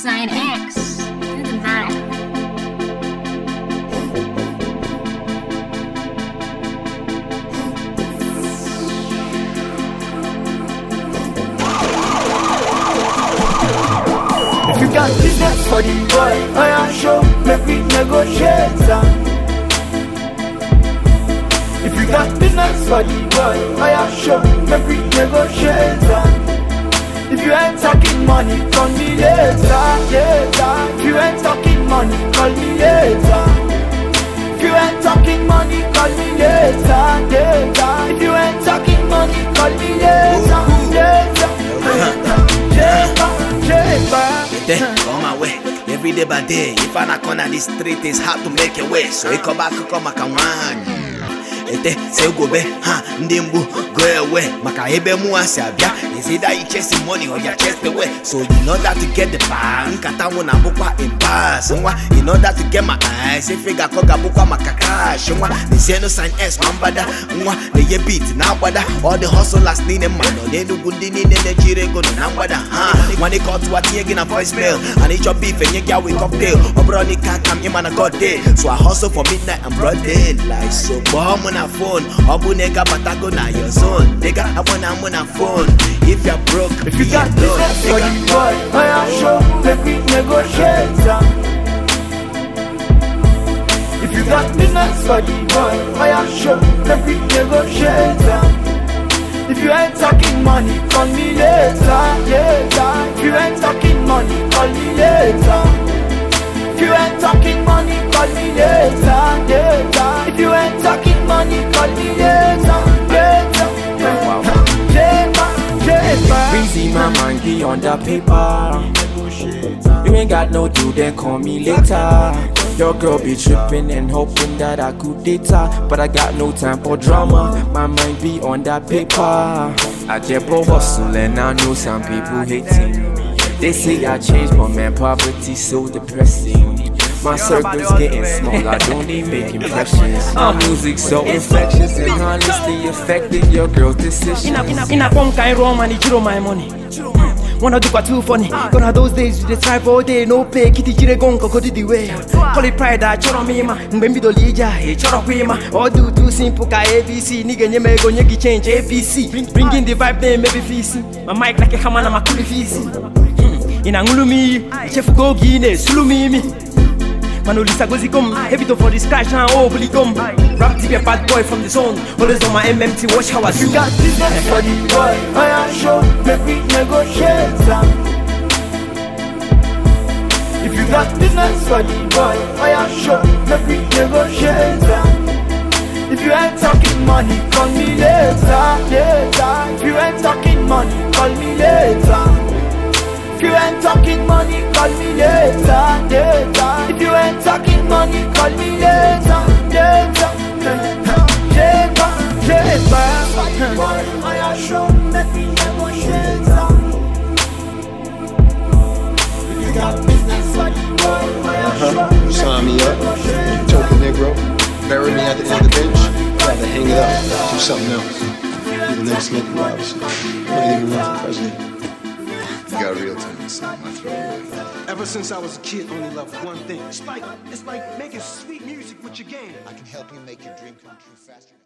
Sign X. Do the math. If you got business for the boy, I am sure make we negotiate. If you got business for the boy, I am sure make we negotiate. If you ain't talking money, call me later, later. If you ain't talking money, call me later. If you ain't talking money, call me later, later. If you ain't talking money, call me later, later. On my way, every day by day. If I knock on the street, it's hard to make a way. So I come back, come back and one. Say go be, ndimbu go away. Maka ebe mu asabia. Is either you chasing money or you chase the way. So in order to get the bank, katamu na bukwa impasse. In order to get my eyes, if you got koga bukwa makaka. Shwa, the zeno sign S mambada. The ye beat na wada. All the hustlers need a man. They do good in the jire go na wada. When they call to a tea again a voicemail, and eat your beef and you get with cocktail. Or brownie can't come in man a god day. So I hustle for midnight and broad day. Like so bomb on a phone. Obu nigga batago na your zone. Nigga I wanna I'm on a phone. If you're broke, if you got business for the boy, I am sure make we negotiate. If you got business for the boy, I am sure make we negotiate. If you ain't talking money, call me later, later. If you ain't talking money, call me later. If you ain't talking money, call me later, later. If you ain't talking money, call me later, later. Breezy, my mind be on the paper. You ain't got no do, then call me later. Your girl be tripping and hoping that I could date her, but I got no time for drama. My mind be on that paper. I just bro hustle and I know some people hating. They say I changed, but man, poverty so depressing. My circle's getting small, I don't even make impressions. My music so infectious and honestly affecting your girl's decision. In a punk kind rum and it my money. Wanna do what too funny. Gonna those days you just drive all day, no pay. Kitty jire gonko go the way. Call it pride, I choro me ma. Mbembi do lija, choro kwe ma. All do too simple ka ABC. Nigga nye me go nyegi change APC. Bringing the vibe there maybe feeling. My mic like a hamana ma kuli feeling. In angulumi, chef go gine, sulumi. Manolisa gozi gum, heavy to for the scratch and oh bully gum. Rap to be a bad boy from the zone. Always on my MMT, watch how I do. You got business for the boy, I am sure make we negotiate. If you got business for the boy, I am sure make we negotiate. If you ain't talking money, call me later, later. If you ain't talking money, call me later. If you ain't talking money, call me later, later. If you ain't talking money, call me later, later. I am sure make me negotiate. If you got business for the boy, I am sure. Sign me up, token Negro. Bury me at the end of the bench. Rather hang it up, do something else. Be the next Smith Robinson. Might even run for president. You got real tendency in my throat. Ever since I was a kid, only loved one thing. It's like making sweet music with your game. I can help you make your dream come true faster.